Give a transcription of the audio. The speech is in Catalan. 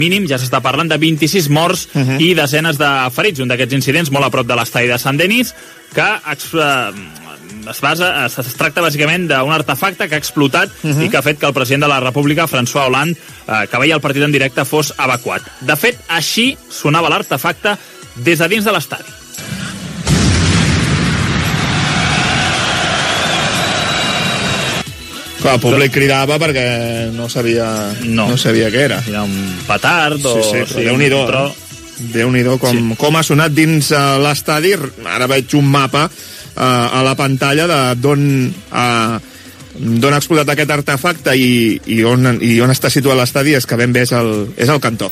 mínim ja s'està parlant de 26 morts i desenes de ferits. Un d'aquests incidents molt a prop de l'estadi de Saint-Denis, que es tracta bàsicament d'un artefacte que ha explotat i que ha fet que el president de la República, François Hollande, que veia el partit en directe, fos evacuat. De fet, així sonava l'artefacte des de dins de l'estadi. El públic cridava perquè no sabia què era. Era un petard o... Sí, Déu-n'hi-do com ha sonat dins l'estadi. Ara veig un mapa a la pantalla d'on ha explotat aquest artefacte i on està situat l'estadi. És que ben bé és el cantó.